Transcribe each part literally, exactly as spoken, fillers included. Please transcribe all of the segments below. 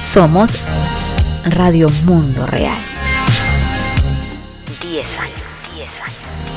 Somos Radio Mundo Real. Diez años, diez años.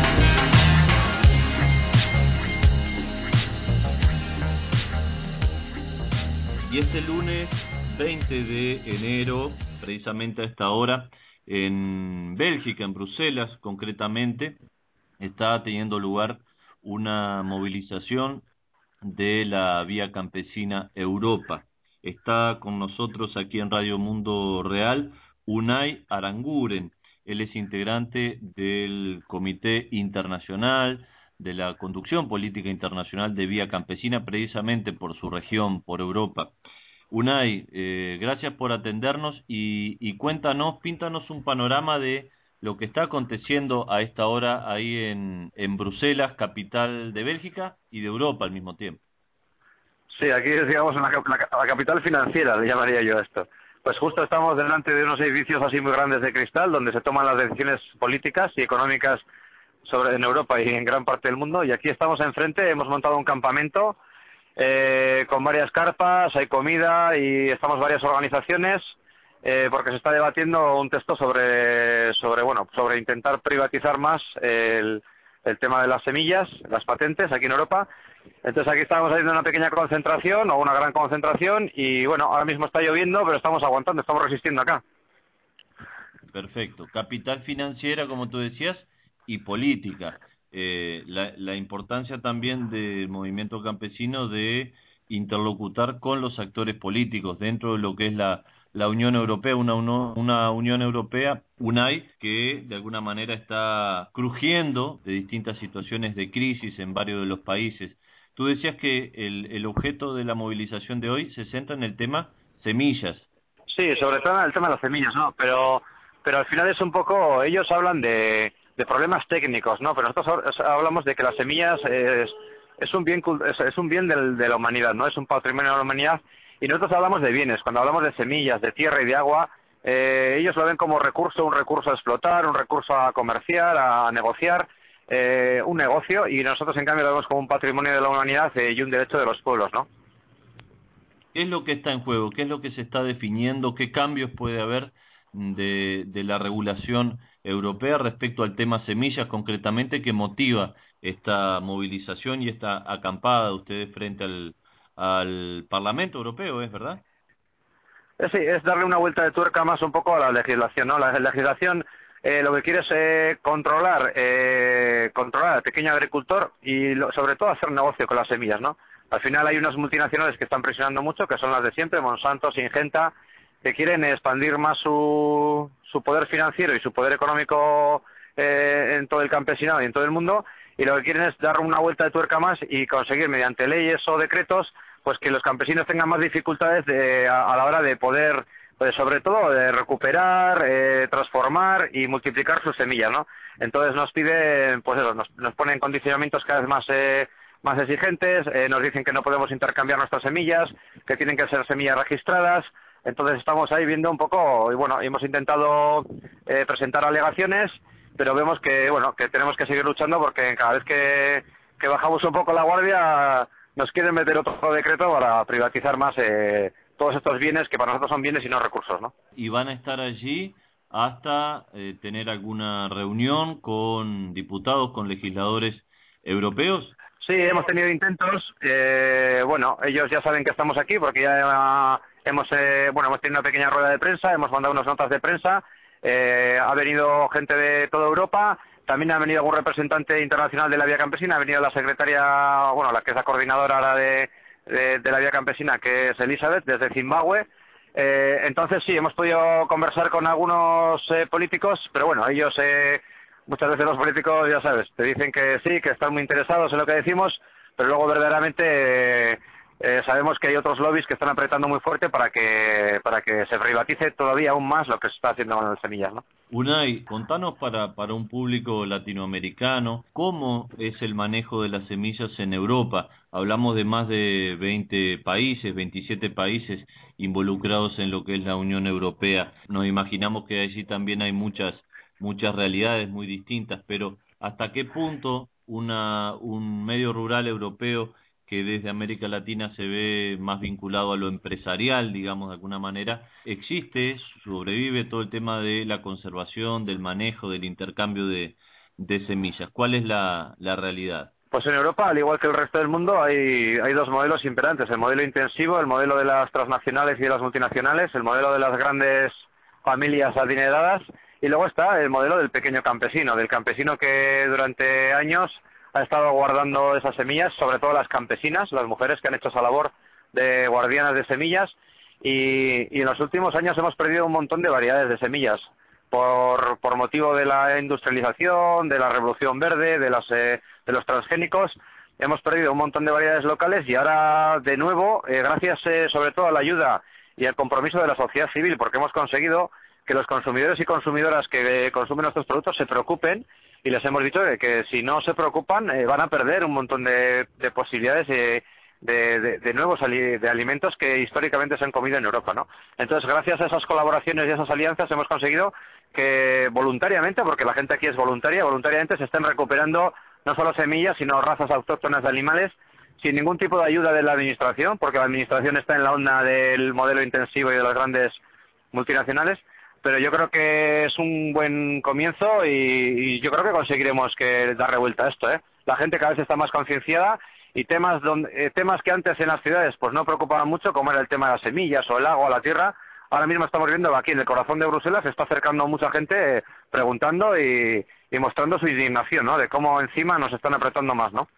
Y este lunes veinte de enero, precisamente a esta hora, en Bélgica, en Bruselas concretamente, está teniendo lugar una movilización de la Vía Campesina Europa. Está con nosotros aquí en Radio Mundo Real Unai Aranguren. Él es integrante del Comité Internacional de la Conducción Política Internacional de Vía Campesina, precisamente por su región, por Europa. Unai, eh, gracias por atendernos y, y cuéntanos, píntanos un panorama de lo que está aconteciendo a esta hora ahí en, en Bruselas, capital de Bélgica y de Europa al mismo tiempo. Sí, aquí es, digamos, la, la, la capital financiera, le llamaría yo a esto. Pues justo estamos delante de unos edificios así muy grandes de cristal, donde se toman las decisiones políticas y económicas sobre en Europa y en gran parte del mundo. Y aquí estamos enfrente, hemos montado un campamento eh, con varias carpas, hay comida y estamos varias organizaciones, eh, porque se está debatiendo un texto sobre, sobre, bueno, sobre intentar privatizar más el, el tema de las semillas, las patentes aquí en Europa. Entonces aquí estamos haciendo una pequeña concentración o una gran concentración y bueno, ahora mismo está lloviendo, pero estamos aguantando, estamos resistiendo acá. Perfecto. Capital financiera, como tú decías, y política. Eh, la, la importancia también del movimiento campesino de interlocutar con los actores políticos dentro de lo que es la, la Unión Europea, una, uno, una Unión Europea, UNAI, que de alguna manera está crujiendo de distintas situaciones de crisis en varios de los países. Tú decías que el, el objeto de la movilización de hoy se centra en el tema semillas. Sí, sobre todo en el tema de las semillas, ¿no? Pero, pero al final es un poco, ellos hablan de, de problemas técnicos, ¿no? Pero nosotros hablamos de que las semillas es, es un bien, es, es un bien del, de la humanidad, ¿no? Es un patrimonio de la humanidad y nosotros hablamos de bienes. Cuando hablamos de semillas, de tierra y de agua, eh, ellos lo ven como recurso, un recurso a explotar, un recurso a comerciar, a negociar, eh, un negocio, y nosotros en cambio lo vemos como un patrimonio de la humanidad eh, y un derecho de los pueblos, ¿no? ¿Qué es lo que está en juego? ¿Qué es lo que se está definiendo? ¿Qué cambios puede haber de, de la regulación europea respecto al tema semillas concretamente que motiva esta movilización y esta acampada de ustedes frente al, al Parlamento Europeo, ¿es verdad? Eh, Sí, es darle una vuelta de tuerca más un poco a la legislación, ¿no? La legislación eh, lo que quiere es eh, controlar, eh, controlar al pequeño agricultor y lo- sobre todo hacer negocio con las semillas, ¿no? Al final hay unas multinacionales que están presionando mucho, que son las de siempre, Monsanto, Syngenta, que quieren expandir más su, su poder financiero y su poder económico eh, en todo el campesinado y en todo el mundo, y lo que quieren es dar una vuelta de tuerca más y conseguir mediante leyes o decretos pues que los campesinos tengan más dificultades de, a, a la hora de poder, pues sobre todo, de recuperar, eh, transformar y multiplicar sus semillas, ¿no? Entonces nos piden, pues eso, nos, nos ponen condicionamientos cada vez más eh, más exigentes, eh, nos dicen que no podemos intercambiar nuestras semillas, que tienen que ser semillas registradas. Entonces estamos ahí viendo un poco, y bueno, hemos intentado eh, presentar alegaciones, pero vemos que, bueno, que tenemos que seguir luchando porque cada vez que, que bajamos un poco la guardia nos quieren meter otro decreto para privatizar más eh, todos estos bienes que para nosotros son bienes y no recursos, ¿no? Y van a estar allí hasta eh, tener alguna reunión con diputados, con legisladores europeos. Sí, hemos tenido intentos. Eh, bueno, ellos ya saben que estamos aquí porque ya hemos, eh, bueno, hemos tenido una pequeña rueda de prensa, hemos mandado unas notas de prensa. Eh, ha venido gente de toda Europa. También ha venido algún representante internacional de la Vía Campesina. Ha venido la secretaria, bueno, la que es la coordinadora ahora de, de, de la Vía Campesina, que es Elizabeth, desde Zimbabue. Eh, entonces sí, hemos podido conversar con algunos eh, políticos, pero bueno, ellos... Eh, Muchas veces los políticos, ya sabes, te dicen que sí, que están muy interesados en lo que decimos, pero luego verdaderamente eh, eh, sabemos que hay otros lobbies que están apretando muy fuerte para que para que se privatice todavía aún más lo que se está haciendo con las semillas, ¿no? Unai, contanos para, para un público latinoamericano, ¿cómo es el manejo de las semillas en Europa? Hablamos de más de veinte países, veintisiete países involucrados en lo que es la Unión Europea. Nos imaginamos que allí también hay muchas, muchas realidades muy distintas, pero ¿hasta qué punto una, un medio rural europeo que desde América Latina se ve más vinculado a lo empresarial, digamos de alguna manera, existe, sobrevive todo el tema de la conservación, del manejo, del intercambio de, de semillas. ¿Cuál es la, la realidad? Pues en Europa, al igual que el resto del mundo, hay, hay dos modelos imperantes. El modelo intensivo, el modelo de las transnacionales y de las multinacionales, el modelo de las grandes familias adineradas, y luego está el modelo del pequeño campesino, del campesino que durante años ha estado guardando esas semillas, sobre todo las campesinas, las mujeres que han hecho esa labor de guardianas de semillas, y, y en los últimos años hemos perdido un montón de variedades de semillas. Por, por motivo de la industrialización, de la revolución verde, de, las, eh, de los transgénicos, hemos perdido un montón de variedades locales y ahora de nuevo, eh, gracias eh, sobre todo a la ayuda y al compromiso de la sociedad civil, porque hemos conseguido que los consumidores y consumidoras que eh, consumen nuestros productos se preocupen, y les hemos dicho eh, que si no se preocupan eh, van a perder un montón de, de posibilidades eh, de, de, de nuevos ali de alimentos que históricamente se han comido en Europa, ¿no? Entonces, gracias a esas colaboraciones y a esas alianzas hemos conseguido que voluntariamente, porque la gente aquí es voluntaria, voluntariamente se estén recuperando no solo semillas, sino razas autóctonas de animales, sin ningún tipo de ayuda de la administración, porque la administración está en la onda del modelo intensivo y de las grandes multinacionales, pero yo creo que es un buen comienzo y, y yo creo que conseguiremos que dar revuelta a esto, ¿eh? La gente cada vez está más concienciada y temas donde, eh, temas que antes en las ciudades pues no preocupaban mucho, como era el tema de las semillas o el agua o la tierra. Ahora mismo estamos viendo que aquí en el corazón de Bruselas se está acercando mucha gente eh, preguntando y, y mostrando su indignación, ¿no? De cómo encima nos están apretando más, ¿no?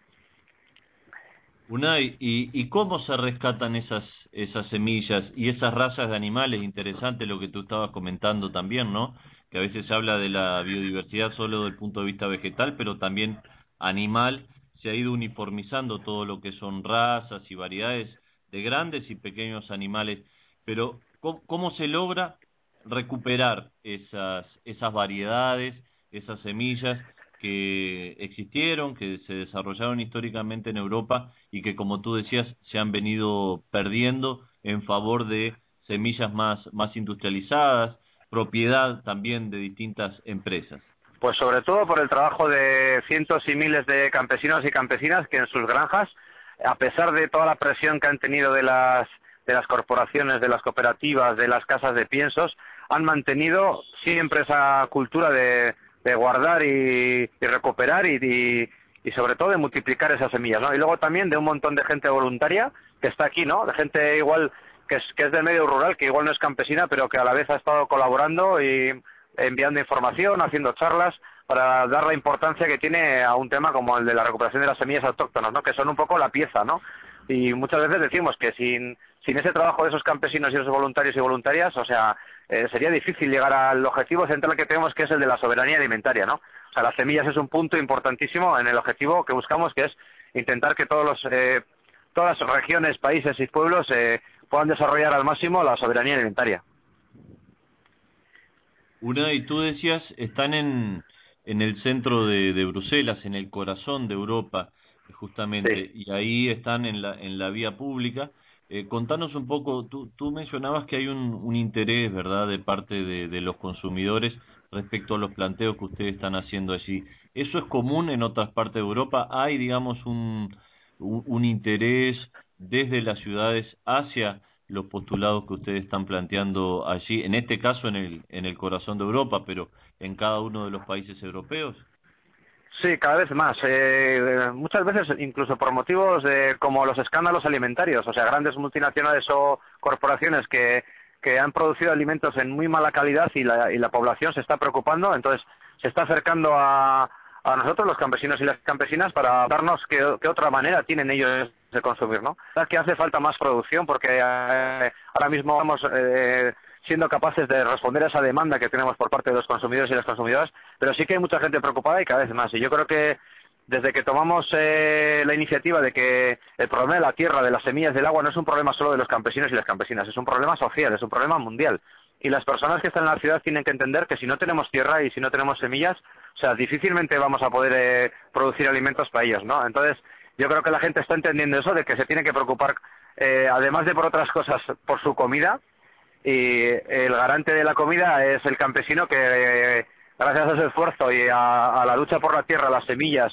Unai, ¿y, y cómo se rescatan esas esas semillas y esas razas de animales? Interesante lo que tú estabas comentando también, ¿no? Que a veces se habla de la biodiversidad solo desde el punto de vista vegetal, pero también animal. Se ha ido uniformizando todo lo que son razas y variedades de grandes y pequeños animales, pero ¿cómo, cómo se logra recuperar esas esas variedades, esas semillas que existieron, que se desarrollaron históricamente en Europa y que, como tú decías, se han venido perdiendo en favor de semillas más, más industrializadas, propiedad también de distintas empresas? Pues sobre todo por el trabajo de cientos y miles de campesinos y campesinas que en sus granjas, a pesar de toda la presión que han tenido de las de las corporaciones, de las cooperativas, de las casas de piensos, han mantenido siempre esa cultura de, de guardar y, y recuperar y, y, y sobre todo de multiplicar esas semillas, ¿no? Y luego también de un montón de gente voluntaria que está aquí, ¿no? De gente igual que es, que es del medio rural, que igual no es campesina, pero que a la vez ha estado colaborando y enviando información, haciendo charlas, para dar la importancia que tiene a un tema como el de la recuperación de las semillas autóctonas, ¿no? Que son un poco la pieza, ¿no? Y muchas veces decimos que sin, sin ese trabajo de esos campesinos y esos voluntarios y voluntarias, o sea, eh, sería difícil llegar al objetivo central que tenemos, que es el de la soberanía alimentaria, ¿no? O sea, las semillas es un punto importantísimo en el objetivo que buscamos, que es intentar que todos los, eh, todas las regiones, países y pueblos eh, puedan desarrollar al máximo la soberanía alimentaria. Una, y tú decías, están en, en el centro de, de Bruselas, en el corazón de Europa, justamente, Sí. y ahí están en la, en la vía pública. Eh, contanos un poco, tú, tú mencionabas que hay un, un interés, ¿verdad?, de parte de, de los consumidores respecto a los planteos que ustedes están haciendo allí. ¿Eso es común en otras partes de Europa? ¿Hay, digamos, un, un, un interés desde las ciudades hacia los postulados que ustedes están planteando allí, en este caso en el en el corazón de Europa, pero en cada uno de los países europeos? Sí, cada vez más. Eh, muchas veces, incluso por motivos de, como los escándalos alimentarios, o sea, grandes multinacionales o corporaciones que, que han producido alimentos en muy mala calidad y la, y la población se está preocupando, entonces se está acercando a, a nosotros, los campesinos y las campesinas, para darnos qué, qué otra manera tienen ellos de consumir, ¿no? Que hace falta más producción porque eh, ahora mismo vamos... Eh, siendo capaces de responder a esa demanda que tenemos por parte de los consumidores y las consumidoras, pero sí que hay mucha gente preocupada y cada vez más. Y yo creo que desde que tomamos eh, la iniciativa de que el problema de la tierra, de las semillas, del agua, no es un problema solo de los campesinos y las campesinas, es un problema social, es un problema mundial. Y las personas que están en la ciudad tienen que entender que si no tenemos tierra y si no tenemos semillas, o sea, difícilmente vamos a poder eh, producir alimentos para ellos, ¿no? Entonces, yo creo que la gente está entendiendo eso, de que se tiene que preocupar, eh, además de por otras cosas, por su comida. Y el garante de la comida es el campesino que, gracias a ese esfuerzo y a, a la lucha por la tierra, las semillas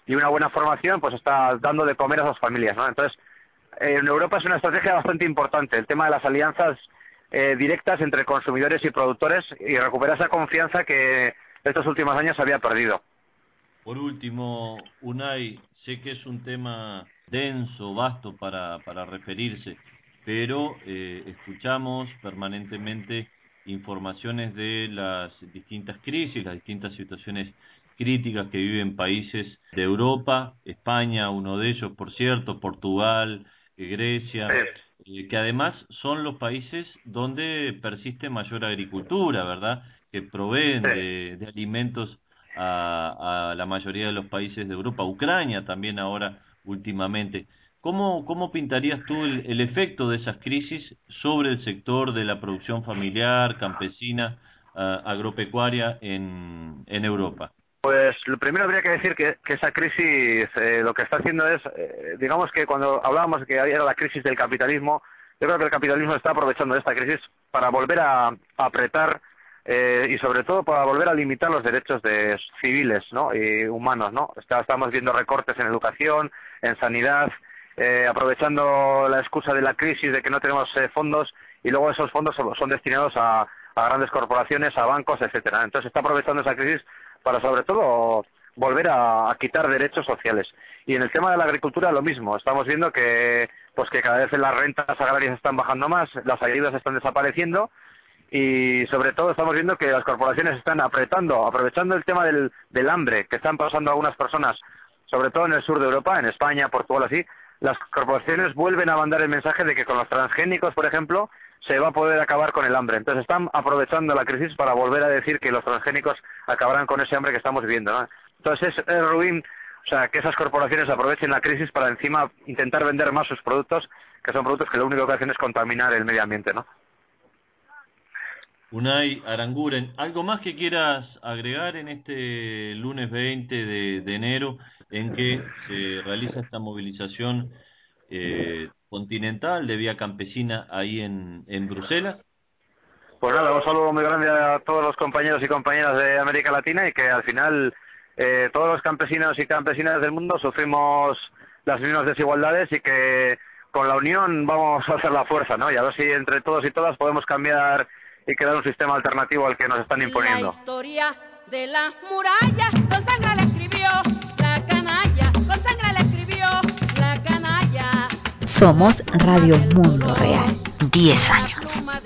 y una buena formación, pues está dando de comer a esas familias, ¿no? Entonces, eh, en Europa es una estrategia bastante importante el tema de las alianzas eh, directas entre consumidores y productores y recuperar esa confianza que estos últimos años se había perdido. Por último, Unai, sé que es un tema denso, vasto para, para referirse, pero eh, escuchamos permanentemente informaciones de las distintas crisis, las distintas situaciones críticas que viven países de Europa, España, uno de ellos, por cierto, Portugal, eh, Grecia, eh, que además son los países donde persiste mayor agricultura, ¿verdad? Que proveen de, de alimentos a, a la mayoría de los países de Europa, Ucrania también ahora últimamente. ¿Cómo, cómo pintarías tú el, el efecto de esas crisis sobre el sector de la producción familiar, campesina, uh, agropecuaria en, en Europa? Pues lo primero habría que decir que, que esa crisis eh, lo que está haciendo es, eh, digamos que cuando hablábamos de que era la crisis del capitalismo, yo creo que el capitalismo está aprovechando esta crisis para volver a, a apretar eh, y sobre todo para volver a limitar los derechos de civiles, ¿no? Y humanos, ¿no? Está, estamos viendo recortes en educación, en sanidad, eh, aprovechando la excusa de la crisis de que no tenemos eh, fondos y luego esos fondos son, son destinados a, a grandes corporaciones, a bancos, etcétera. Entonces está aprovechando esa crisis para sobre todo volver a, a quitar derechos sociales. Y en el tema de la agricultura lo mismo, estamos viendo que pues que cada vez las rentas agrarias están bajando más, las ayudas están desapareciendo y sobre todo estamos viendo que las corporaciones están apretando, aprovechando el tema del, del hambre que están pasando algunas personas, sobre todo en el sur de Europa, en España, Portugal, así, las corporaciones vuelven a mandar el mensaje de que con los transgénicos, por ejemplo, se va a poder acabar con el hambre. Entonces están aprovechando la crisis para volver a decir que los transgénicos acabarán con ese hambre que estamos viviendo, ¿no? Entonces es, es ruin, o sea, que esas corporaciones aprovechen la crisis para encima intentar vender más sus productos, que son productos que lo único que hacen es contaminar el medio ambiente, ¿no? Unai Aranguren, ¿algo más que quieras agregar en este lunes veinte de, de enero en que se realiza esta movilización eh, continental de Vía Campesina ahí en, en Bruselas? Pues nada, un saludo muy grande a todos los compañeros y compañeras de América Latina y que al final eh, todos los campesinos y campesinas del mundo sufrimos las mismas desigualdades y que con la unión vamos a hacer la fuerza, ¿no? Y a ver si entre todos y todas podemos cambiar y crear un sistema alternativo al que nos están imponiendo. La historia de las murallas con sangre la escribió la canalla, con sangre la escribió la canalla. Somos Radio Mundo Real. diez años.